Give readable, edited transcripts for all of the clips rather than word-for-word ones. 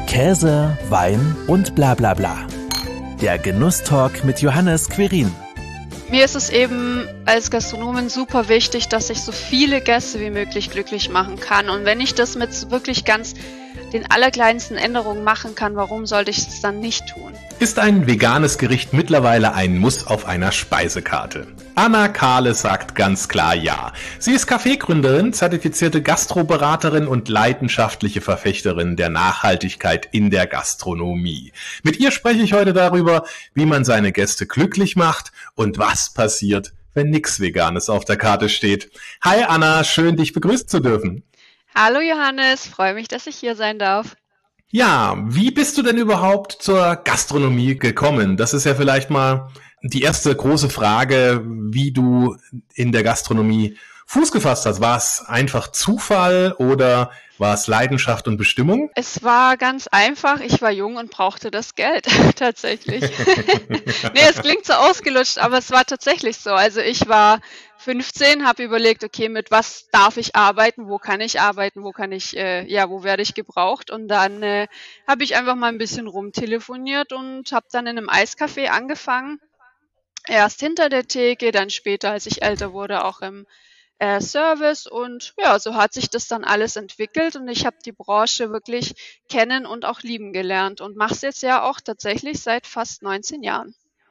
Käse, Wein und bla bla bla. Der Genusstalk mit Johannes Quirin. Mir ist es eben als Gastronomin super wichtig, dass ich so viele Gäste wie möglich glücklich machen kann. Und wenn ich das mit wirklich ganz den allerkleinsten Änderungen machen kann, warum sollte ich es dann nicht tun? Ist ein veganes Gericht mittlerweile ein Muss auf einer Speisekarte? Anna Kahle sagt ganz klar ja. Sie ist Kaffeegründerin, zertifizierte Gastroberaterin und leidenschaftliche Verfechterin der Nachhaltigkeit in der Gastronomie. Mit ihr spreche ich heute darüber, wie man seine Gäste glücklich macht und was passiert, wenn nichts Veganes auf der Karte steht. Hi Anna, schön dich begrüßen zu dürfen. Hallo Johannes, freue mich, dass ich hier sein darf. Ja, wie bist du denn überhaupt zur Gastronomie gekommen? Das ist ja vielleicht mal die erste große Frage, wie du in der Gastronomie Fuß gefasst hast. War es einfach Zufall oder war es Leidenschaft und Bestimmung? Es war ganz einfach, ich war jung und brauchte das Geld, tatsächlich. Nee, es klingt so ausgelutscht, aber es war tatsächlich so. Also ich war 15, habe überlegt, okay, mit was darf ich arbeiten, wo kann ich arbeiten, wo werde ich gebraucht? Und dann habe ich einfach mal ein bisschen rumtelefoniert und habe dann in einem Eiscafé angefangen. Erst hinter der Theke, dann später, als ich älter wurde, auch im Service. Und ja, so hat sich das dann alles entwickelt und ich habe die Branche wirklich kennen und auch lieben gelernt und mache es jetzt ja auch tatsächlich seit fast 19 Jahren.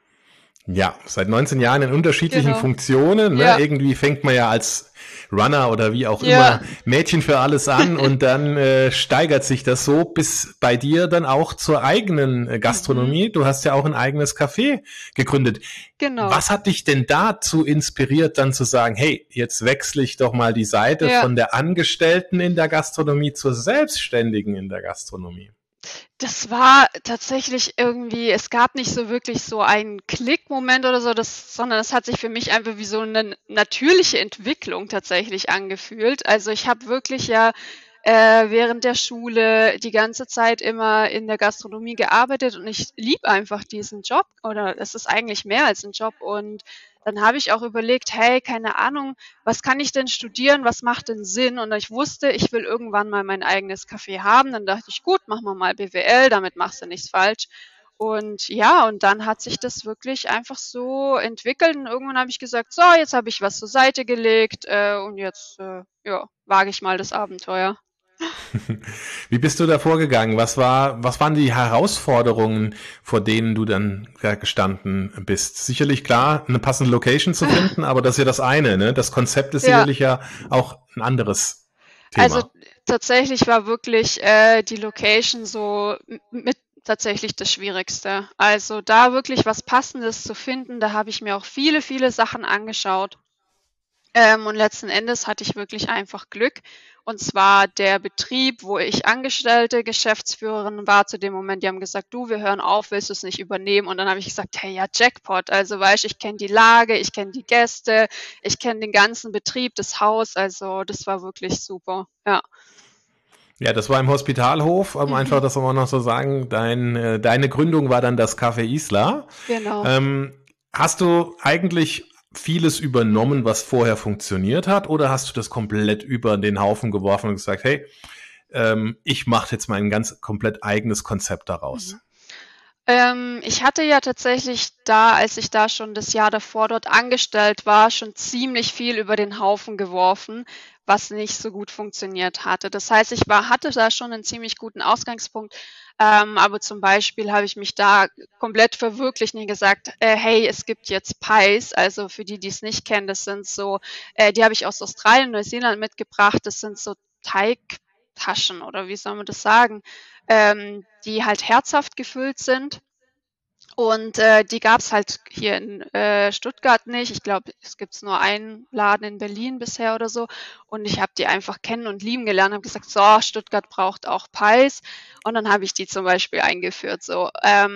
Ja, seit 19 Jahren in unterschiedlichen Funktionen. Ne? Ja. Irgendwie fängt man ja als Runner oder wie auch Ja. immer Mädchen für alles an und dann steigert sich das so bis bei dir dann auch zur eigenen Gastronomie. Du hast ja auch ein eigenes Café gegründet. Genau. Was hat dich denn dazu inspiriert, dann zu sagen, hey, jetzt wechsle ich doch mal die Seite von der Angestellten in der Gastronomie zur Selbstständigen in der Gastronomie? Das war tatsächlich irgendwie, es gab nicht so wirklich so einen Klickmoment oder so, sondern es hat sich für mich einfach wie so eine natürliche Entwicklung tatsächlich angefühlt. Also ich habe wirklich während der Schule die ganze Zeit immer in der Gastronomie gearbeitet und ich liebe einfach diesen Job oder es ist eigentlich mehr als ein Job und dann habe ich auch überlegt, hey, keine Ahnung, was kann ich denn studieren, was macht denn Sinn? Und ich wusste, ich will irgendwann mal mein eigenes Café haben. Dann dachte ich, gut, machen wir mal BWL, damit machst du nichts falsch. Und ja, und dann hat sich das wirklich einfach so entwickelt und irgendwann habe ich gesagt, so, jetzt habe ich was zur Seite gelegt und jetzt wage ich mal das Abenteuer. Wie bist du da vorgegangen? Was waren die Herausforderungen, vor denen du dann gestanden bist? Sicherlich klar, eine passende Location zu finden, aber das ist ja das eine, ne? Das Konzept ist sicherlich ja auch ein anderes Thema. Also tatsächlich war wirklich die Location so mit tatsächlich das Schwierigste. Also da wirklich was Passendes zu finden, da habe ich mir auch viele, viele Sachen angeschaut. Und letzten Endes hatte ich wirklich einfach Glück. Und zwar der Betrieb, wo ich Angestellte, Geschäftsführerin war zu dem Moment, die haben gesagt, du, wir hören auf, willst du es nicht übernehmen? Und dann habe ich gesagt, hey, ja, Jackpot. Also weißt, ich kenne die Lage, ich kenne die Gäste, ich kenne den ganzen Betrieb, das Haus. Also das war wirklich super, ja. Ja, das war im Hospitalhof, einfach, das wollen wir noch so sagen. Deine Gründung war dann das Café Isla. Genau. Hast du eigentlich vieles übernommen, was vorher funktioniert hat, oder hast du das komplett über den Haufen geworfen und gesagt, hey, ich mache jetzt mein ganz komplett eigenes Konzept daraus? Ich hatte ja tatsächlich als ich da schon das Jahr davor dort angestellt war, schon ziemlich viel über den Haufen geworfen, was nicht so gut funktioniert hatte. Das heißt, hatte da schon einen ziemlich guten Ausgangspunkt, aber zum Beispiel habe ich mich da komplett verwirklicht und gesagt, hey, es gibt jetzt Pies, also für die, die es nicht kennen, das sind so, die habe ich aus Australien, Neuseeland mitgebracht, das sind so Teigtaschen oder wie soll man das sagen, die halt herzhaft gefüllt sind. Und die gab's halt hier in Stuttgart nicht. Ich glaube, es gibt nur einen Laden in Berlin bisher oder so. Und ich habe die einfach kennen und lieben gelernt, habe gesagt, so, Stuttgart braucht auch Pies. Und dann habe ich die zum Beispiel eingeführt. So.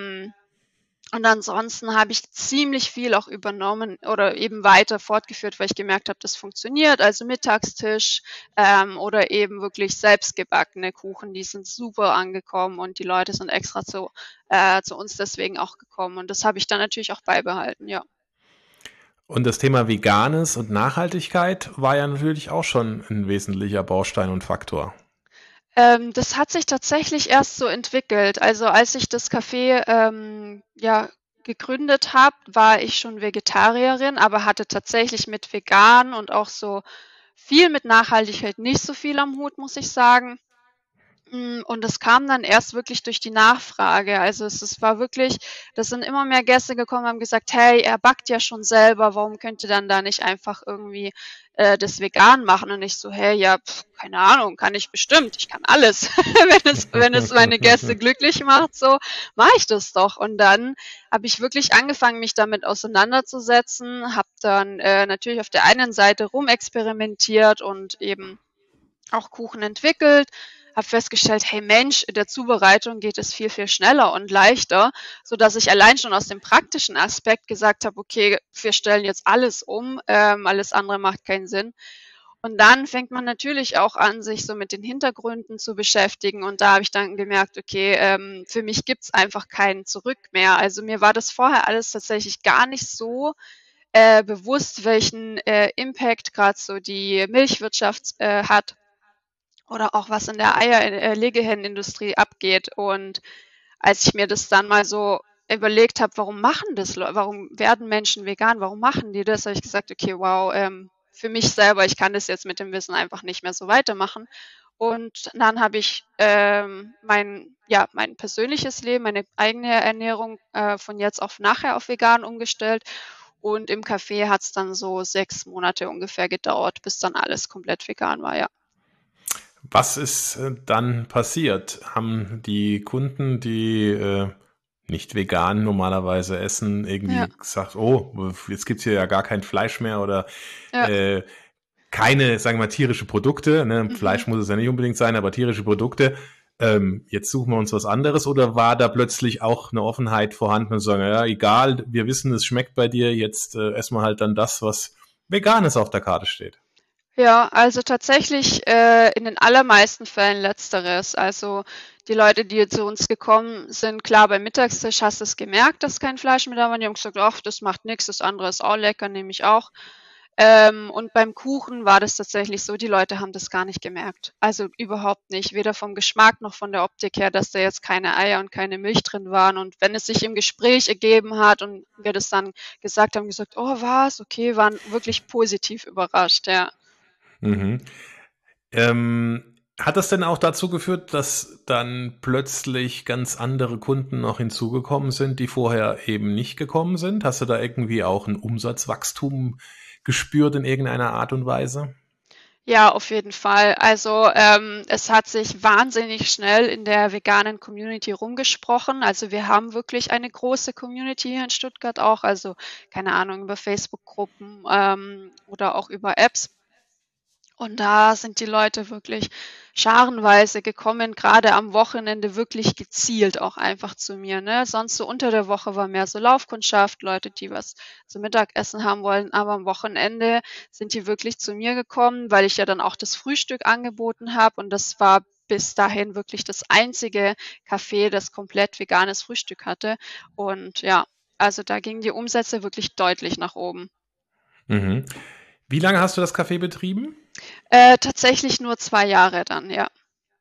Und ansonsten habe ich ziemlich viel auch übernommen oder eben weiter fortgeführt, weil ich gemerkt habe, das funktioniert. Also Mittagstisch oder eben wirklich selbstgebackene Kuchen, die sind super angekommen und die Leute sind extra zu uns deswegen auch gekommen. Und das habe ich dann natürlich auch beibehalten, ja. Und das Thema Veganes und Nachhaltigkeit war ja natürlich auch schon ein wesentlicher Baustein und Faktor. Das hat sich tatsächlich erst so entwickelt. Also als ich das Café ja, gegründet habe, war ich schon Vegetarierin, aber hatte tatsächlich mit vegan und auch so viel mit Nachhaltigkeit nicht so viel am Hut, muss ich sagen. Und das kam dann erst wirklich durch die Nachfrage. Also es war wirklich, das sind immer mehr Gäste gekommen, haben gesagt, hey, er backt ja schon selber, warum könnt ihr dann da nicht einfach irgendwie das vegan machen? Und ich so, hey, ja, keine Ahnung, kann ich bestimmt, ich kann alles. Wenn es meine Gäste glücklich macht, so mache ich das doch. Und dann habe ich wirklich angefangen, mich damit auseinanderzusetzen, habe dann natürlich auf der einen Seite rumexperimentiert und eben auch Kuchen entwickelt, habe festgestellt, hey Mensch, in der Zubereitung geht es viel, viel schneller und leichter, so dass ich allein schon aus dem praktischen Aspekt gesagt habe, okay, wir stellen jetzt alles um, alles andere macht keinen Sinn. Und dann fängt man natürlich auch an, sich so mit den Hintergründen zu beschäftigen. Und da habe ich dann gemerkt, okay, für mich gibt's einfach kein Zurück mehr. Also mir war das vorher alles tatsächlich gar nicht so bewusst, welchen Impact gerade so die Milchwirtschaft hat oder auch was in der Legehennen-Industrie abgeht. Und als ich mir das dann mal so überlegt habe, warum werden Menschen vegan, warum machen die das, habe ich gesagt, okay, wow, für mich selber, ich kann das jetzt mit dem Wissen einfach nicht mehr so weitermachen. Und dann habe ich mein persönliches Leben, meine eigene Ernährung von jetzt auf nachher auf vegan umgestellt. Und im Café hat es dann so 6 Monate ungefähr gedauert, bis dann alles komplett vegan war, ja. Was ist dann passiert? Haben die Kunden, die nicht vegan normalerweise essen, Ja, irgendwie gesagt, oh, jetzt gibt's hier ja gar kein Fleisch mehr oder ja. äh, keine, sagen wir mal, tierische Produkte, ne? Mhm. Fleisch muss es ja nicht unbedingt sein, aber tierische Produkte. Jetzt suchen wir uns was anderes oder war da plötzlich auch eine Offenheit vorhanden und sagen, ja, egal, wir wissen, es schmeckt bei dir, jetzt essen wir halt dann das, was Veganes auf der Karte steht. Ja, also tatsächlich in den allermeisten Fällen letzteres. Also die Leute, die zu uns gekommen sind, klar, beim Mittagstisch hast du es gemerkt, dass kein Fleisch mehr da war. Die haben gesagt, ach, das macht nichts, das andere ist auch lecker, nehme ich auch. Und beim Kuchen war das tatsächlich so, die Leute haben das gar nicht gemerkt. Also überhaupt nicht, weder vom Geschmack noch von der Optik her, dass da jetzt keine Eier und keine Milch drin waren. Und wenn es sich im Gespräch ergeben hat und wir das dann gesagt haben, gesagt, oh was, okay, waren wirklich positiv überrascht, ja. Mhm. Hat das denn auch dazu geführt, dass dann plötzlich ganz andere Kunden noch hinzugekommen sind, die vorher eben nicht gekommen sind? Hast du da irgendwie auch ein Umsatzwachstum gespürt in irgendeiner Art und Weise? Ja, auf jeden Fall. Also es hat sich wahnsinnig schnell in der veganen Community rumgesprochen. Also wir haben wirklich eine große Community hier in Stuttgart auch. Also keine Ahnung, über Facebook-Gruppen oder auch über Apps. Und da sind die Leute wirklich scharenweise gekommen, gerade am Wochenende wirklich gezielt auch einfach zu mir. Ne? Sonst so unter der Woche war mehr so Laufkundschaft, Leute, die was zum Mittagessen haben wollen. Aber am Wochenende sind die wirklich zu mir gekommen, weil ich ja dann auch das Frühstück angeboten habe. Und das war bis dahin wirklich das einzige Café, das komplett veganes Frühstück hatte. Und ja, also da gingen die Umsätze wirklich deutlich nach oben. Mhm. Wie lange hast du das Café betrieben? Tatsächlich nur 2 Jahre dann, ja.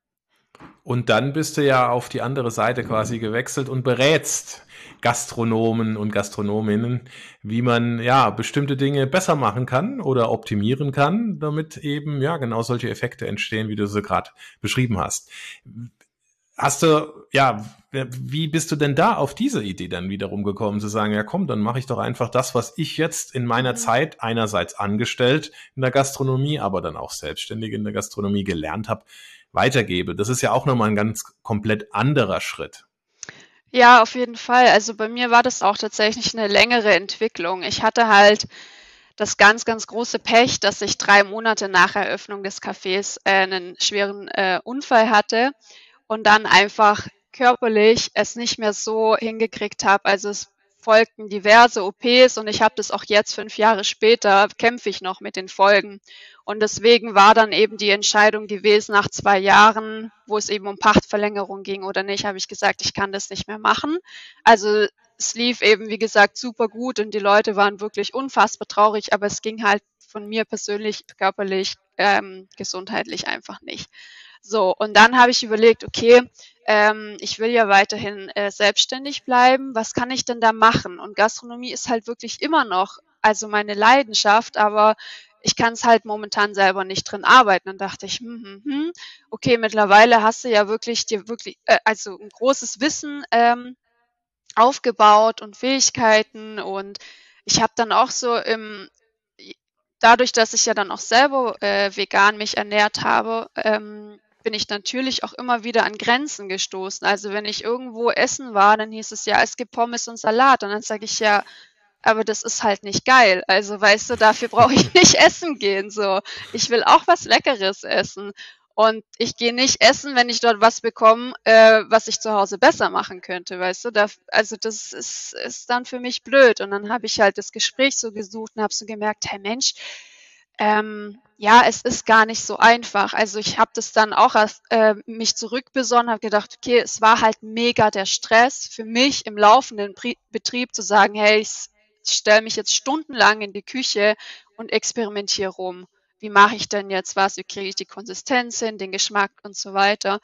Und dann bist du ja auf die andere Seite quasi gewechselt und berätst Gastronomen und Gastronominnen, wie man ja bestimmte Dinge besser machen kann oder optimieren kann, damit eben ja genau solche Effekte entstehen, wie du sie gerade beschrieben hast. Hast du, ja, wie bist du denn da auf diese Idee dann wiederum gekommen, zu sagen, ja komm, dann mache ich doch einfach das, was ich jetzt in meiner Mhm. Zeit einerseits angestellt in der Gastronomie, aber dann auch selbstständig in der Gastronomie gelernt habe, weitergebe. Das ist ja auch nochmal ein ganz komplett anderer Schritt. Ja, auf jeden Fall. Also bei mir war das auch tatsächlich eine längere Entwicklung. Ich hatte halt das ganz, ganz große Pech, dass ich 3 Monate nach Eröffnung des Cafés 'nen schweren Unfall hatte und dann einfach körperlich es nicht mehr so hingekriegt habe. Also es folgten diverse OPs und ich habe das auch jetzt 5 Jahre später, kämpfe ich noch mit den Folgen. Und deswegen war dann eben die Entscheidung gewesen, nach 2 Jahren, wo es eben um Pachtverlängerung ging oder nicht, habe ich gesagt, ich kann das nicht mehr machen. Also es lief eben, wie gesagt, super gut und die Leute waren wirklich unfassbar traurig, aber es ging halt von mir persönlich, körperlich, gesundheitlich einfach nicht. So, und dann habe ich überlegt, okay, ich will ja weiterhin selbstständig bleiben. Was kann ich denn da machen? Und Gastronomie ist halt wirklich immer noch, also meine Leidenschaft, aber ich kann es halt momentan selber nicht drin arbeiten. Dann dachte ich, okay, mittlerweile hast du ja wirklich dir wirklich, also ein großes Wissen aufgebaut und Fähigkeiten. Und ich habe dann auch so dadurch, dass ich ja dann auch selber vegan mich ernährt habe, bin ich natürlich auch immer wieder an Grenzen gestoßen. Also wenn ich irgendwo essen war, dann hieß es ja, es gibt Pommes und Salat. Und dann sage ich ja, aber das ist halt nicht geil. Also weißt du, dafür brauche ich nicht essen gehen. So, ich will auch was Leckeres essen. Und ich gehe nicht essen, wenn ich dort was bekomme, was ich zu Hause besser machen könnte, weißt du? Also das ist dann für mich blöd. Und dann habe ich halt das Gespräch so gesucht und habe so gemerkt, hey Mensch, ja, es ist gar nicht so einfach. Also ich habe das dann auch erst mich zurückbesonnen, habe gedacht, okay, es war halt mega der Stress für mich im laufenden Betrieb zu sagen, hey, ich stelle mich jetzt stundenlang in die Küche und experimentiere rum. Wie mache ich denn jetzt was? Wie kriege ich die Konsistenz hin, den Geschmack und so weiter?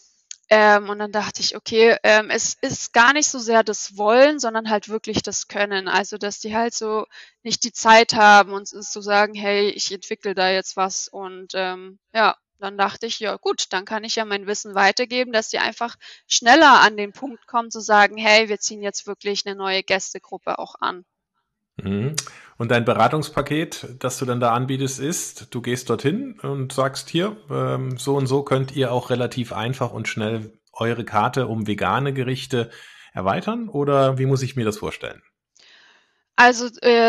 Und dann dachte ich, okay, es ist gar nicht so sehr das Wollen, sondern halt wirklich das Können. Also, dass die halt so nicht die Zeit haben und zu sagen, hey, ich entwickle da jetzt was. Und ja, dann dachte ich, ja gut, dann kann ich ja mein Wissen weitergeben, dass die einfach schneller an den Punkt kommen zu sagen, hey, wir ziehen jetzt wirklich eine neue Gästegruppe auch an. Mhm. Und dein Beratungspaket, das du dann da anbietest, ist, du gehst dorthin und sagst hier, so und so könnt ihr auch relativ einfach und schnell eure Karte um vegane Gerichte erweitern? Oder wie muss ich mir das vorstellen? Also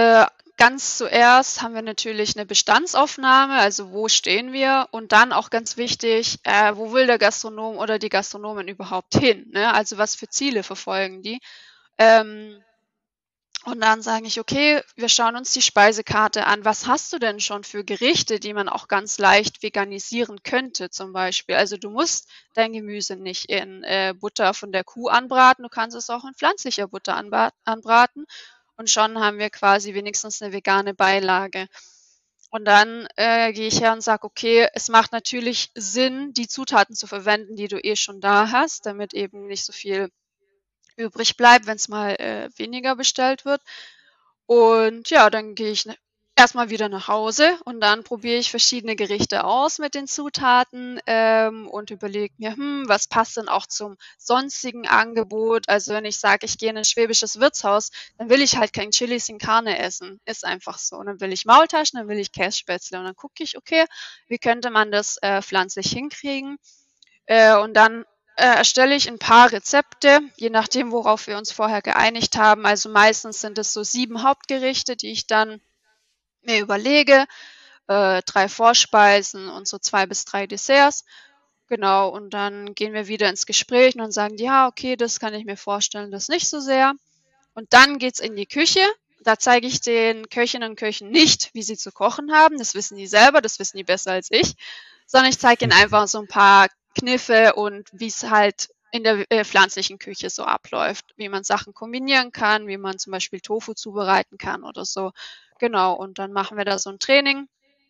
ganz zuerst haben wir natürlich eine Bestandsaufnahme, also wo stehen wir und dann auch ganz wichtig, wo will der Gastronom oder die Gastronomin überhaupt hin, ne? Also was für Ziele verfolgen die? Ähm, und dann sage ich, okay, wir schauen uns die Speisekarte an. Was hast du denn schon für Gerichte, die man auch ganz leicht veganisieren könnte, zum Beispiel? Also du musst dein Gemüse nicht in Butter von der Kuh anbraten, du kannst es auch in pflanzlicher Butter anbraten. Und schon haben wir quasi wenigstens eine vegane Beilage. Und dann gehe ich her und sage, okay, es macht natürlich Sinn, die Zutaten zu verwenden, die du eh schon da hast, damit eben nicht so viel übrig bleibt, wenn es mal weniger bestellt wird. Und ja, dann gehe ich erstmal wieder nach Hause und dann probiere ich verschiedene Gerichte aus mit den Zutaten und überlege mir, was passt denn auch zum sonstigen Angebot? Also wenn ich sage, ich gehe in ein schwäbisches Wirtshaus, dann will ich halt kein Chili sin Carne essen. Ist einfach so. Und dann will ich Maultaschen, dann will ich Kässpätzle. Und dann gucke ich, okay, wie könnte man das pflanzlich hinkriegen? Und dann erstelle ich ein paar Rezepte, je nachdem, worauf wir uns vorher geeinigt haben. Also meistens sind es so 7 Hauptgerichte, die ich dann mir überlege, 3 Vorspeisen und so 2 bis 3 Desserts. Genau, und dann gehen wir wieder ins Gespräch und dann sagen die, ja, okay, das kann ich mir vorstellen, das nicht so sehr. Und dann geht's in die Küche. Da zeige ich den Köchinnen und Köchen nicht, wie sie zu kochen haben. Das wissen die selber, das wissen die besser als ich. Sondern ich zeige ihnen einfach so ein paar Kniffe und wie es halt in der pflanzlichen Küche so abläuft. Wie man Sachen kombinieren kann, wie man zum Beispiel Tofu zubereiten kann oder so. Genau, und dann machen wir da so ein Training.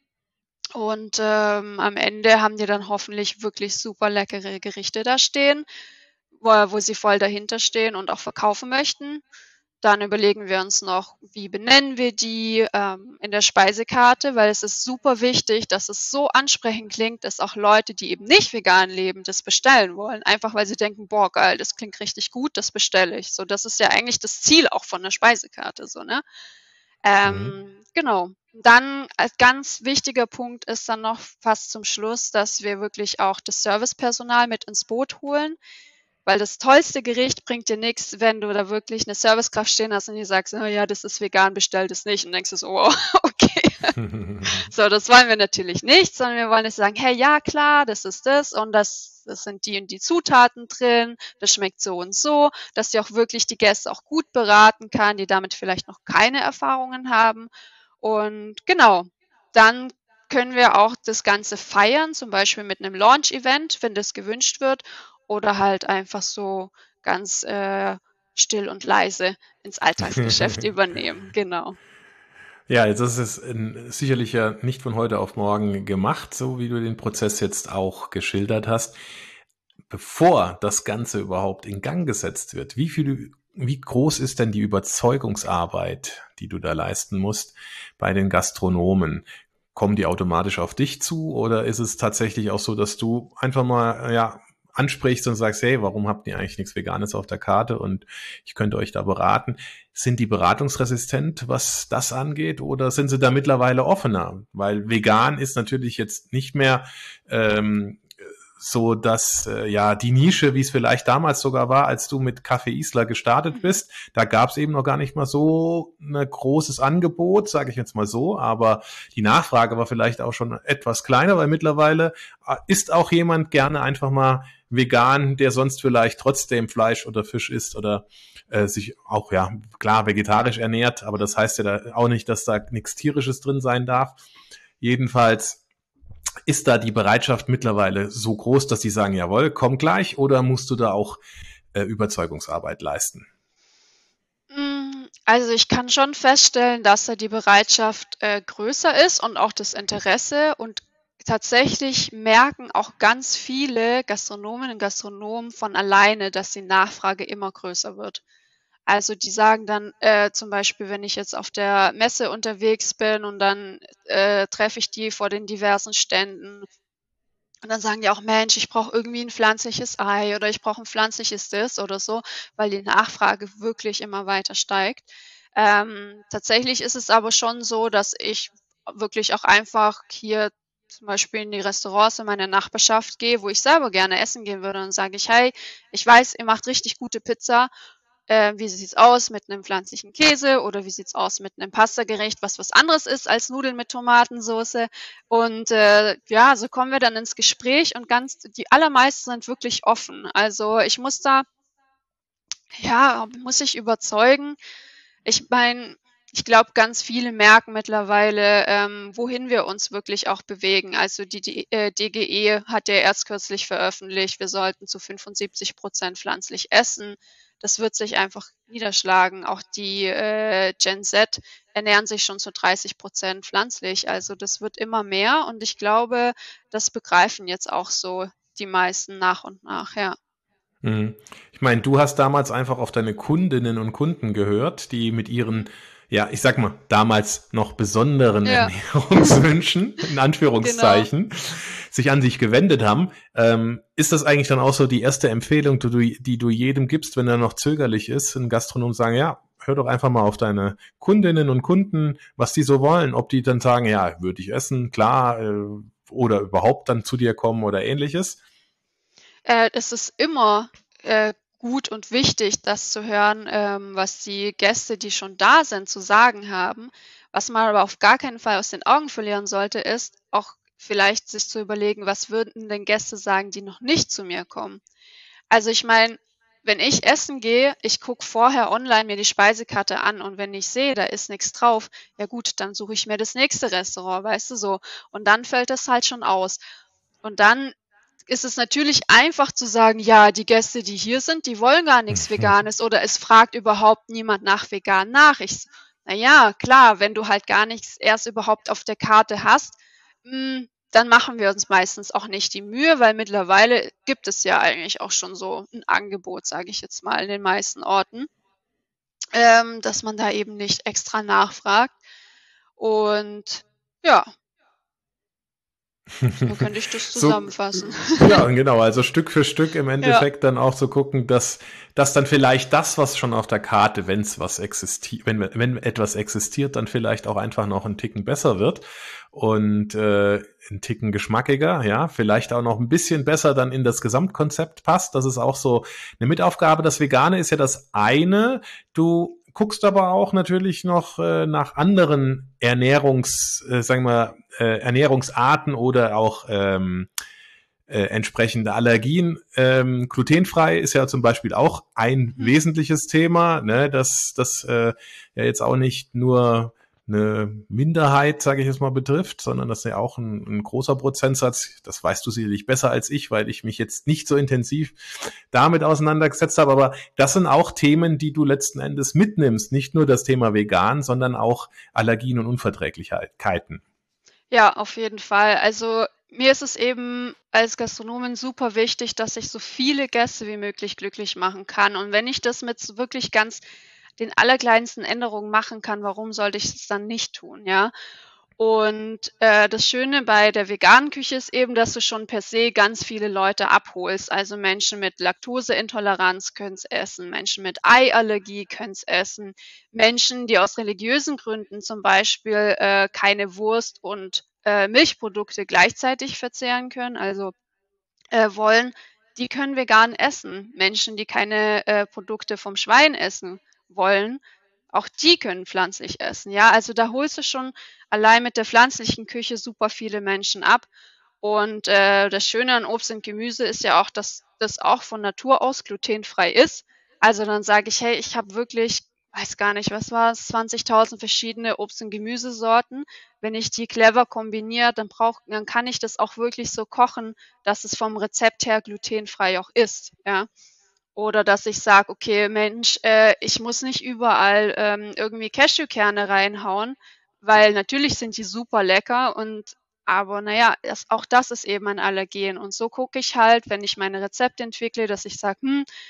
Und am Ende haben die dann hoffentlich wirklich super leckere Gerichte da stehen, wo sie voll dahinter stehen und auch verkaufen möchten. Dann überlegen wir uns noch, wie benennen wir die in der Speisekarte, weil es ist super wichtig, dass es so ansprechend klingt, dass auch Leute, die eben nicht vegan leben, das bestellen wollen. Einfach weil sie denken, boah, geil, das klingt richtig gut, das bestelle ich. So, das ist ja eigentlich das Ziel auch von der Speisekarte, so, ne? Mhm. Genau. Dann als ganz wichtiger Punkt ist dann noch fast zum Schluss, dass wir wirklich auch das Servicepersonal mit ins Boot holen, weil das tollste Gericht bringt dir nichts, wenn du da wirklich eine Servicekraft stehen hast und die sagst, oh ja, das ist vegan, bestell das nicht und denkst du so, oh, okay. So, das wollen wir natürlich nicht, sondern wir wollen jetzt sagen, hey, ja, klar, das ist das und das sind die und die Zutaten drin, das schmeckt so und so, dass die auch wirklich die Gäste auch gut beraten kann, die damit vielleicht noch keine Erfahrungen haben. Und genau, dann können wir auch das Ganze feiern, zum Beispiel mit einem Launch-Event, wenn das gewünscht wird, oder halt einfach so ganz still und leise ins Alltagsgeschäft übernehmen. Genau. Ja, jetzt ist es sicherlich ja nicht von heute auf morgen gemacht, so wie du den Prozess jetzt auch geschildert hast. Bevor das Ganze überhaupt in Gang gesetzt wird, wie groß ist denn die Überzeugungsarbeit, die du da leisten musst bei den Gastronomen? Kommen die automatisch auf dich zu oder ist es tatsächlich auch so, dass du einfach mal, ja, ansprichst und sagst, hey, warum habt ihr eigentlich nichts Veganes auf der Karte und ich könnte euch da beraten? Sind die beratungsresistent, was das angeht, oder sind sie da mittlerweile offener? Weil vegan ist natürlich jetzt nicht mehr so, dass ja die Nische, wie es vielleicht damals sogar war, als du mit Café Isla gestartet bist, da gab es eben noch gar nicht mal so ein großes Angebot, sage ich jetzt mal so, aber die Nachfrage war vielleicht auch schon etwas kleiner, weil mittlerweile isst auch jemand gerne einfach mal vegan, der sonst vielleicht trotzdem Fleisch oder Fisch isst oder sich auch, ja, klar vegetarisch ernährt, aber das heißt ja da auch nicht, dass da nichts Tierisches drin sein darf. Jedenfalls ist da die Bereitschaft mittlerweile so groß, dass die sagen, jawohl, komm gleich, oder musst du da auch Überzeugungsarbeit leisten? Also ich kann schon feststellen, dass da die Bereitschaft größer ist und auch das Interesse, und tatsächlich merken auch ganz viele Gastronominnen und Gastronomen von alleine, dass die Nachfrage immer größer wird. Also die sagen dann zum Beispiel, wenn ich jetzt auf der Messe unterwegs bin und dann treffe ich die vor den diversen Ständen, und dann sagen die auch, Mensch, ich brauche irgendwie ein pflanzliches Ei oder ich brauche ein pflanzliches das oder so, weil die Nachfrage wirklich immer weiter steigt. Tatsächlich ist es aber schon so, dass ich wirklich auch einfach hier zum Beispiel in die Restaurants in meiner Nachbarschaft gehe, wo ich selber gerne essen gehen würde, und sage ich, hey, ich weiß, ihr macht richtig gute Pizza. Wie sieht's aus mit einem pflanzlichen Käse, oder wie sieht's aus mit einem Pastagericht, was anderes ist als Nudeln mit Tomatensoße? Und ja, so kommen wir dann ins Gespräch, und die allermeisten sind wirklich offen. Also ich muss ich überzeugen. Ich meine, ich glaube, ganz viele merken mittlerweile, wohin wir uns wirklich auch bewegen. Also die DGE hat ja erst kürzlich veröffentlicht, wir sollten zu 75% pflanzlich essen. Das wird sich einfach niederschlagen. Auch die Gen Z ernähren sich schon zu 30% pflanzlich. Also das wird immer mehr, und ich glaube, das begreifen jetzt auch so die meisten nach und nach, ja. Mhm. Ich meine, du hast damals einfach auf deine Kundinnen und Kunden gehört, die mit ihren, ja, ich sag mal, damals noch besonderen Ja, Ernährungswünschen, in genau. Anführungszeichen, sich an dich gewendet haben. Ist das eigentlich dann auch so die erste Empfehlung, die du jedem gibst, wenn er noch zögerlich ist, ein Gastronom sagen, ja, hör doch einfach mal auf deine Kundinnen und Kunden, was die so wollen, ob die dann sagen, ja, würde ich essen, klar, oder überhaupt dann zu dir kommen oder ähnliches. Es ist immer gut und wichtig, das zu hören, was die Gäste, die schon da sind, zu sagen haben. Was man aber auf gar keinen Fall aus den Augen verlieren sollte, ist auch vielleicht sich zu überlegen, was würden denn Gäste sagen, die noch nicht zu mir kommen. Also ich meine, wenn ich essen gehe, ich gucke vorher online mir die Speisekarte an, und wenn ich sehe, da ist nichts drauf, ja gut, dann suche ich mir das nächste Restaurant, weißt du so. Und dann fällt das halt schon aus. Und dann ist es natürlich einfach zu sagen, ja, die Gäste, die hier sind, die wollen gar nichts Veganes, oder es fragt überhaupt niemand nach vegan nach. Naja, klar, wenn du halt gar nichts erst überhaupt auf der Karte hast, dann machen wir uns meistens auch nicht die Mühe, weil mittlerweile gibt es ja eigentlich auch schon so ein Angebot, sage ich jetzt mal, in den meisten Orten, dass man da eben nicht extra nachfragt. Und ja, so könnte ich das So, zusammenfassen. ja, genau, also Stück für Stück im Ja. Endeffekt dann auch zu gucken, dass dann vielleicht das, was schon auf der Karte, wenn's was existiert, wenn etwas existiert, dann vielleicht auch einfach noch einen Ticken besser wird und einen Ticken geschmackiger, ja, vielleicht auch noch ein bisschen besser dann in das Gesamtkonzept passt. Das ist auch so eine Mitaufgabe. Das Vegane ist ja das eine. Du guckst aber auch natürlich noch nach anderen sagen wir, Ernährungsarten oder auch entsprechende Allergien. Glutenfrei ist ja zum Beispiel auch ein Mhm. wesentliches Thema, ne, das ja jetzt auch nicht nur eine Minderheit, sage ich jetzt mal, betrifft, sondern das ist ja auch ein großer Prozentsatz. Das weißt du sicherlich besser als ich, weil ich mich jetzt nicht so intensiv damit auseinandergesetzt habe. Aber das sind auch Themen, die du letzten Endes mitnimmst. Nicht nur das Thema vegan, sondern auch Allergien und Unverträglichkeiten. Ja, auf jeden Fall. Also mir ist es eben als Gastronomin super wichtig, dass ich so viele Gäste wie möglich glücklich machen kann. Und wenn ich das mit so wirklich ganz den allerkleinsten Änderungen machen kann, warum sollte ich es dann nicht tun, ja? Und das Schöne bei der veganen Küche ist eben, dass du schon per se ganz viele Leute abholst. Also Menschen mit Laktoseintoleranz können es essen, Menschen mit Eiallergie können es essen, Menschen, die aus religiösen Gründen zum Beispiel keine Wurst und Milchprodukte gleichzeitig verzehren können, also wollen, die können vegan essen. Menschen, die keine Produkte vom Schwein essen wollen, auch die können pflanzlich essen. Ja, also da holst du schon allein mit der pflanzlichen Küche super viele Menschen ab. Und das Schöne an Obst und Gemüse ist ja auch, dass das auch von Natur aus glutenfrei ist. Also dann sage ich, hey, ich habe wirklich, weiß gar nicht, was war es, 20.000 verschiedene Obst- und Gemüsesorten. Wenn ich die clever kombiniere, dann kann ich das auch wirklich so kochen, dass es vom Rezept her glutenfrei auch ist. Ja. Oder dass ich sage, okay, Mensch, ich muss nicht überall irgendwie Cashewkerne reinhauen, weil natürlich sind die super lecker aber naja, auch das ist eben ein Allergen. Und so gucke ich halt, wenn ich meine Rezepte entwickle, dass ich sage,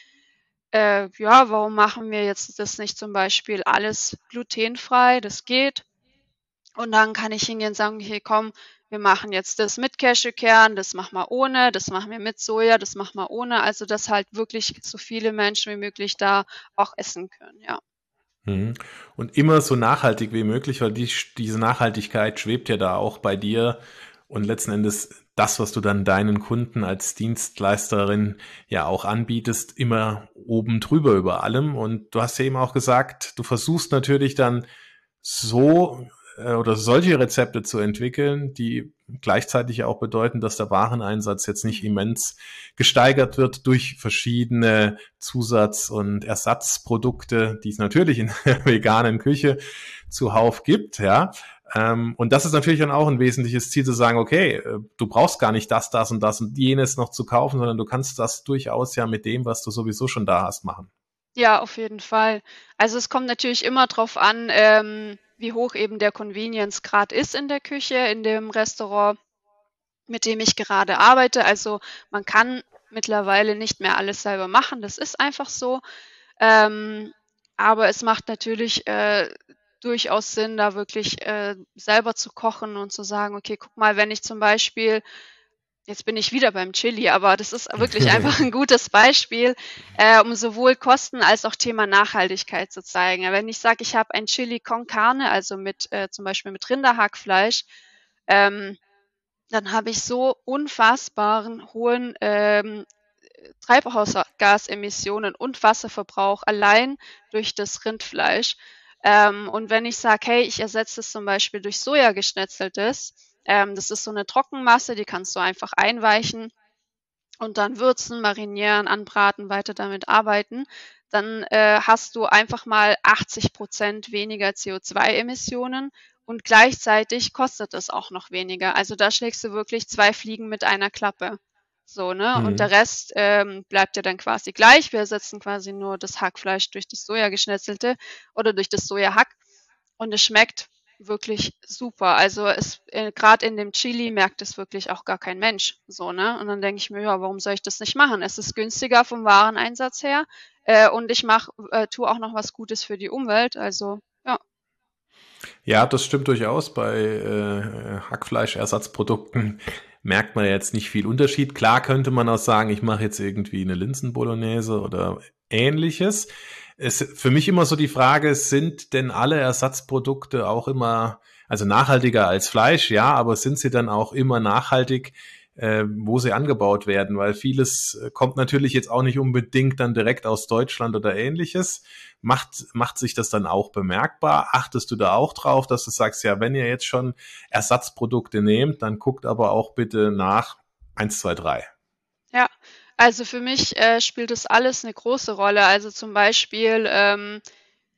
ja, warum machen wir jetzt das nicht zum Beispiel alles glutenfrei? Das geht. Und dann kann ich hingehen und sagen, okay, komm, wir machen jetzt das mit Cashewkern, das machen wir ohne, das machen wir mit Soja, das machen wir ohne. Also, dass halt wirklich so viele Menschen wie möglich da auch essen können, ja. Mhm. Und immer so nachhaltig wie möglich, weil diese Nachhaltigkeit schwebt ja da auch bei dir und letzten Endes das, was du dann deinen Kunden als Dienstleisterin ja auch anbietest, immer oben drüber über allem. Und du hast ja eben auch gesagt, du versuchst natürlich dann so oder solche Rezepte zu entwickeln, die gleichzeitig auch bedeuten, dass der Wareneinsatz jetzt nicht immens gesteigert wird durch verschiedene Zusatz- und Ersatzprodukte, die es natürlich in der veganen Küche zuhauf gibt, ja. Und das ist natürlich dann auch ein wesentliches Ziel, zu sagen, okay, du brauchst gar nicht das und jenes noch zu kaufen, sondern du kannst das durchaus ja mit dem, was du sowieso schon da hast, machen. Ja, auf jeden Fall. Also, es kommt natürlich immer drauf an, wie hoch eben der Convenience-Grad ist in der Küche, in dem Restaurant, mit dem ich gerade arbeite. Also, man kann mittlerweile nicht mehr alles selber machen, das ist einfach so. Ähm, aber es macht natürlich durchaus Sinn, da wirklich selber zu kochen und zu sagen, okay, guck mal, wenn ich zum Beispiel, jetzt bin ich wieder beim Chili, aber das ist wirklich einfach ein gutes Beispiel, um sowohl Kosten als auch Thema Nachhaltigkeit zu zeigen. Wenn ich sage, ich habe ein Chili con Carne, also mit zum Beispiel mit Rinderhackfleisch, ähm, dann habe ich so unfassbaren hohen Treibhausgasemissionen und Wasserverbrauch allein durch das Rindfleisch. Und wenn ich sage, hey, ich ersetze es zum Beispiel durch Sojageschnetzeltes, das ist so eine Trockenmasse, die kannst du einfach einweichen und dann würzen, marinieren, anbraten, weiter damit arbeiten, dann hast du einfach mal 80% weniger CO2-Emissionen und gleichzeitig kostet es auch noch weniger. Also da schlägst du wirklich zwei Fliegen mit einer Klappe. So, ne? Und der Mhm. Rest bleibt ja dann quasi gleich. Wir ersetzen quasi nur das Hackfleisch durch das Sojageschnetzelte oder durch das Sojahack. Und es schmeckt wirklich super. Also gerade in dem Chili merkt es wirklich auch gar kein Mensch. So, ne? Und dann denke ich mir, ja, warum soll ich das nicht machen? Es ist günstiger vom Wareneinsatz her und ich tue auch noch was Gutes für die Umwelt. Also, ja. Ja, das stimmt durchaus. Bei Hackfleischersatzprodukten merkt man ja jetzt nicht viel Unterschied. Klar könnte man auch sagen, ich mache jetzt irgendwie eine Linsenbolognese oder ähnliches. Es für mich immer so die Frage, sind denn alle Ersatzprodukte auch immer, also nachhaltiger als Fleisch, ja, aber sind sie dann auch immer nachhaltig, wo sie angebaut werden? Weil vieles kommt natürlich jetzt auch nicht unbedingt dann direkt aus Deutschland oder ähnliches. Macht sich das dann auch bemerkbar? Achtest du da auch drauf, dass du sagst, ja, wenn ihr jetzt schon Ersatzprodukte nehmt, dann guckt aber auch bitte nach 1, 2, 3. Ja, also für mich spielt das alles eine große Rolle. Also zum Beispiel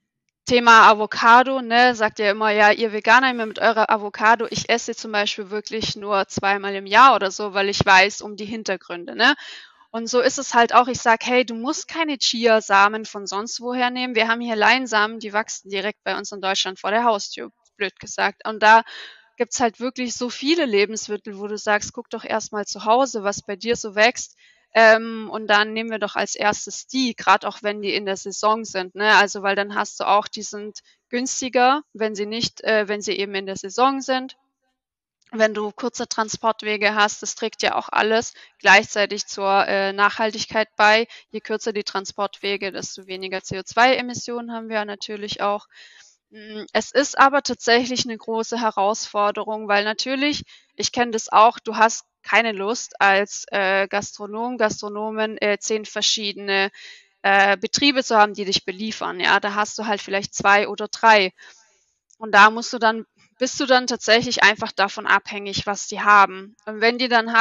Thema Avocado, ne, sagt ihr immer, ja, ihr Veganer immer mit eurer Avocado. Ich esse zum Beispiel wirklich nur zweimal im Jahr oder so, weil ich weiß um die Hintergründe, ne? Und so ist es halt auch. Ich sage, hey, du musst keine Chiasamen von sonst woher nehmen. Wir haben hier Leinsamen, die wachsen direkt bei uns in Deutschland vor der Haustür, blöd gesagt. Und da gibt's halt wirklich so viele Lebensmittel, wo du sagst, guck doch erstmal zu Hause, was bei dir so wächst. Und dann nehmen wir doch als erstes die, gerade auch wenn die in der Saison sind, ne? Also weil dann hast du auch, die sind günstiger, wenn sie nicht, wenn sie eben in der Saison sind. Wenn du kurze Transportwege hast, das trägt ja auch alles gleichzeitig zur Nachhaltigkeit bei. Je kürzer die Transportwege, desto weniger CO2-Emissionen haben wir natürlich auch. Es ist aber tatsächlich eine große Herausforderung, weil natürlich, ich kenne das auch, du hast keine Lust als Gastronomin 10 verschiedene Betriebe zu haben, die dich beliefern. Ja, da hast du halt vielleicht 2 oder 3. Und da bist du dann tatsächlich einfach davon abhängig, was die haben. Und wenn die dann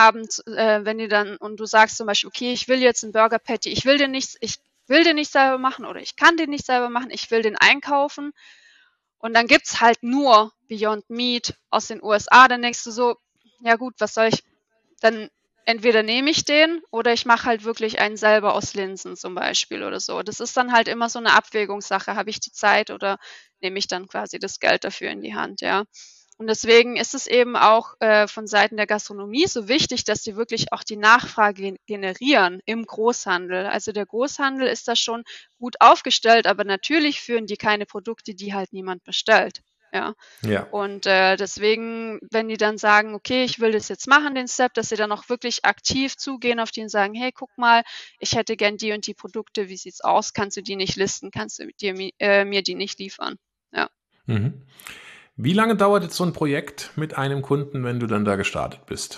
und du sagst zum Beispiel, okay, ich will jetzt einen Burger Patty, ich will den nicht selber machen oder ich kann den nicht selber machen, ich will den einkaufen. Und dann gibt's halt nur Beyond Meat aus den USA. Dann denkst du so, ja gut, was soll ich, dann entweder nehme ich den oder ich mache halt wirklich einen selber aus Linsen zum Beispiel oder so. Das ist dann halt immer so eine Abwägungssache. Habe ich die Zeit oder nehme ich dann quasi das Geld dafür in die Hand, ja. Und deswegen ist es eben auch von Seiten der Gastronomie so wichtig, dass die wirklich auch die Nachfrage generieren im Großhandel. Also der Großhandel ist da schon gut aufgestellt, aber natürlich führen die keine Produkte, die halt niemand bestellt. Ja. Ja. Und deswegen, wenn die dann sagen, okay, ich will das jetzt machen, den Step, dass sie dann auch wirklich aktiv zugehen auf die und sagen, hey, guck mal, ich hätte gern die und die Produkte, wie sieht's aus? Kannst du die nicht listen? Kannst du mir die nicht liefern? Ja. Mhm. Wie lange dauert jetzt so ein Projekt mit einem Kunden, wenn du dann da gestartet bist?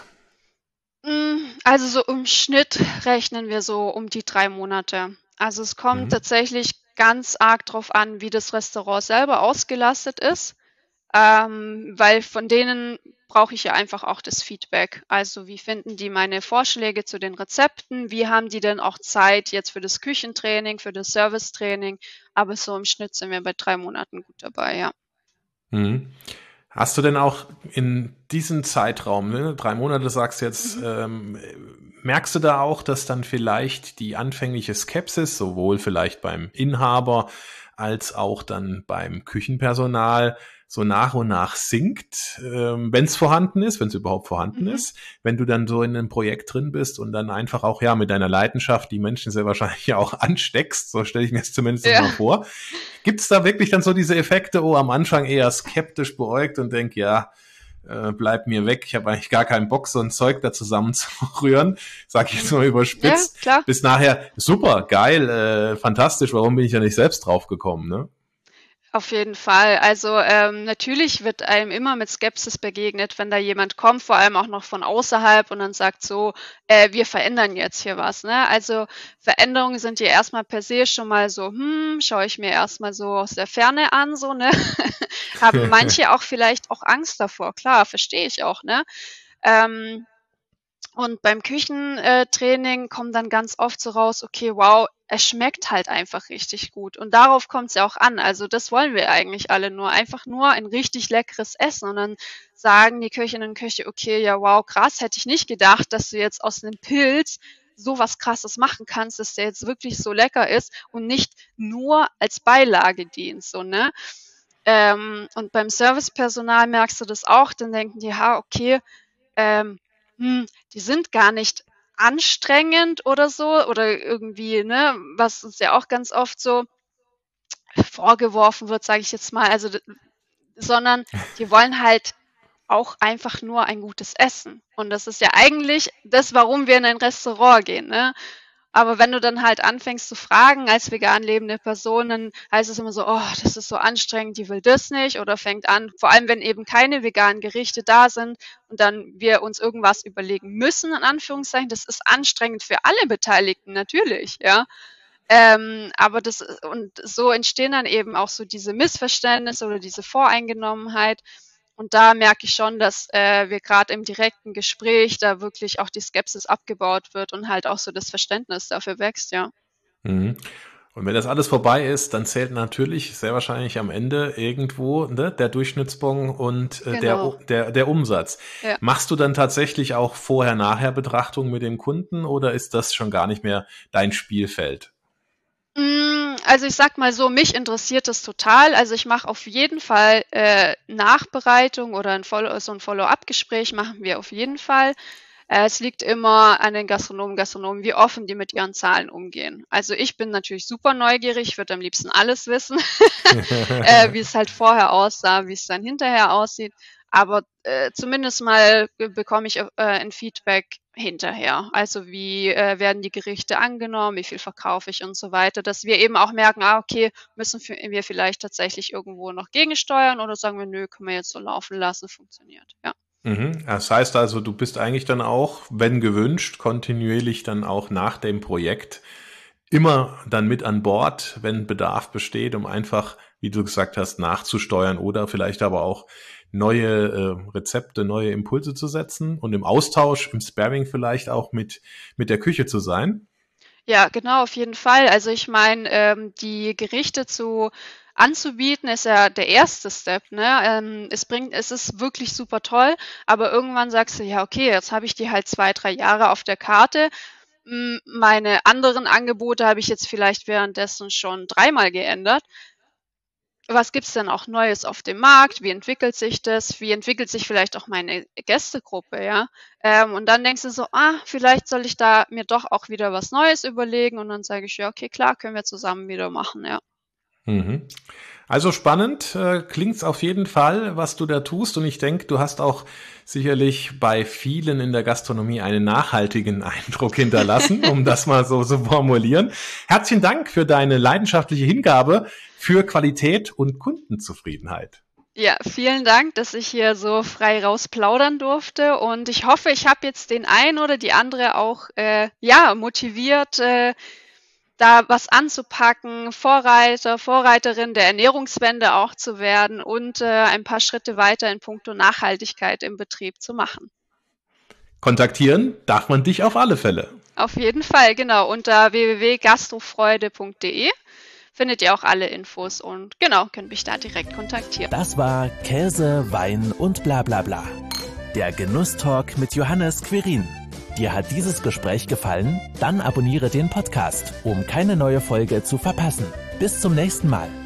Also so im Schnitt rechnen wir so um die 3 Monate. Also es kommt Mhm. tatsächlich ganz arg drauf an, wie das Restaurant selber ausgelastet ist. Weil von denen brauche ich ja einfach auch das Feedback. Also wie finden die meine Vorschläge zu den Rezepten? Wie haben die denn auch Zeit jetzt für das Küchentraining, für das Servicetraining? Aber so im Schnitt sind wir bei 3 Monaten gut dabei, ja. Mhm. Hast du denn auch in diesem Zeitraum, ne, 3 Monate sagst du jetzt, Mhm. merkst du da auch, dass dann vielleicht die anfängliche Skepsis, sowohl vielleicht beim Inhaber als auch dann beim Küchenpersonal, so nach und nach sinkt, wenn es vorhanden ist, wenn es überhaupt vorhanden Mhm. ist, wenn du dann so in einem Projekt drin bist und dann einfach auch ja mit deiner Leidenschaft die Menschen sehr wahrscheinlich ja auch ansteckst, so stelle ich mir es zumindest Ja. mal vor. Gibt es da wirklich dann so diese Effekte, am Anfang eher skeptisch beäugt und denk, ja, bleib mir weg, ich habe eigentlich gar keinen Bock, so ein Zeug da zusammenzurühren, sag ich jetzt mal Ja, überspitzt, klar. bis nachher, super, geil, fantastisch, warum bin ich ja nicht selbst drauf gekommen, ne? Auf jeden Fall. Also natürlich wird einem immer mit Skepsis begegnet, wenn da jemand kommt, vor allem auch noch von außerhalb und dann sagt so, wir verändern jetzt hier was. Ne? Also Veränderungen sind ja erstmal per se schon mal so, schaue ich mir erstmal so aus der Ferne an, so, ne? Haben manche auch vielleicht auch Angst davor, klar, verstehe ich auch, ne? Ähm, und beim Küchentraining kommt dann ganz oft so raus, okay, wow, es schmeckt halt einfach richtig gut. Und darauf kommt es ja auch an. Also das wollen wir eigentlich alle nur. Einfach nur ein richtig leckeres Essen. Und dann sagen die Köchinnen und Köche, okay, ja, wow, krass, hätte ich nicht gedacht, dass du jetzt aus einem Pilz so was Krasses machen kannst, dass der jetzt wirklich so lecker ist und nicht nur als Beilage dient, so, ne? Und beim Servicepersonal merkst du das auch, dann denken die, ja, okay, ähm, die sind gar nicht anstrengend oder so oder irgendwie, ne, was uns ja auch ganz oft so vorgeworfen wird, sage ich jetzt mal, also sondern die wollen halt auch einfach nur ein gutes Essen. Und das ist ja eigentlich das, warum wir in ein Restaurant gehen, ne? Aber wenn du dann halt anfängst zu fragen als vegan lebende Person, dann heißt es immer so, oh, das ist so anstrengend, die will das nicht oder fängt an, vor allem wenn eben keine veganen Gerichte da sind und dann wir uns irgendwas überlegen müssen, in Anführungszeichen, das ist anstrengend für alle Beteiligten, natürlich, ja. Aber und so entstehen dann eben auch so diese Missverständnisse oder diese Voreingenommenheit. Und da merke ich schon, dass wir gerade im direkten Gespräch da wirklich auch die Skepsis abgebaut wird und halt auch so das Verständnis dafür wächst, ja. Mhm. Und wenn das alles vorbei ist, dann zählt natürlich sehr wahrscheinlich am Ende irgendwo, ne, der Durchschnittsbon und Genau. der Umsatz. Ja. Machst du dann tatsächlich auch Vorher-Nachher-Betrachtungen mit dem Kunden oder ist das schon gar nicht mehr dein Spielfeld? Also ich sag mal so, mich interessiert das total. Also ich mache auf jeden Fall Nachbereitung oder so ein Follow-up-Gespräch machen wir auf jeden Fall. Es liegt immer an den Gastronomen, wie offen die mit ihren Zahlen umgehen. Also ich bin natürlich super neugierig, ich würde am liebsten alles wissen, wie es halt vorher aussah, wie es dann hinterher aussieht. Aber zumindest mal bekomme ich ein Feedback hinterher. Also wie werden die Gerichte angenommen, wie viel verkaufe ich und so weiter, dass wir eben auch merken, okay, müssen wir vielleicht tatsächlich irgendwo noch gegensteuern oder sagen wir, nö, können wir jetzt so laufen lassen, funktioniert. Ja. Das heißt also, du bist eigentlich dann auch, wenn gewünscht, kontinuierlich dann auch nach dem Projekt immer dann mit an Bord, wenn Bedarf besteht, um einfach, wie du gesagt hast, nachzusteuern oder vielleicht aber auch neue Rezepte, neue Impulse zu setzen und im Austausch, im Sparring vielleicht auch mit der Küche zu sein. Ja, genau, auf jeden Fall. Also ich meine, die Gerichte anzubieten, ist ja der erste Step, ne? Es ist wirklich super toll, aber irgendwann sagst du, ja, okay, jetzt habe ich die halt 2, 3 Jahre auf der Karte. Meine anderen Angebote habe ich jetzt vielleicht währenddessen schon 3-mal geändert. Was gibt's denn auch Neues auf dem Markt? Wie entwickelt sich das? Wie entwickelt sich vielleicht auch meine Gästegruppe, ja? Und dann denkst du so, vielleicht soll ich da mir doch auch wieder was Neues überlegen. Und dann sage ich, ja, okay, klar, können wir zusammen wieder machen, ja. Mhm. Also spannend, klingt's auf jeden Fall, was du da tust. Und ich denke, du hast auch sicherlich bei vielen in der Gastronomie einen nachhaltigen Eindruck hinterlassen, um das mal so zu formulieren. Herzlichen Dank für deine leidenschaftliche Hingabe für Qualität und Kundenzufriedenheit. Ja, vielen Dank, dass ich hier so frei raus plaudern durfte. Und ich hoffe, ich habe jetzt den einen oder die andere auch motiviert, da was anzupacken, Vorreiterin der Ernährungswende auch zu werden und ein paar Schritte weiter in puncto Nachhaltigkeit im Betrieb zu machen. Kontaktieren darf man dich auf alle Fälle. Auf jeden Fall, genau, unter www.gastrofreude.de findet ihr auch alle Infos und genau, könnt mich da direkt kontaktieren. Das war Käse, Wein und bla bla bla. Der Genusstalk mit Johannes Quirin. Dir hat dieses Gespräch gefallen? Dann abonniere den Podcast, um keine neue Folge zu verpassen. Bis zum nächsten Mal.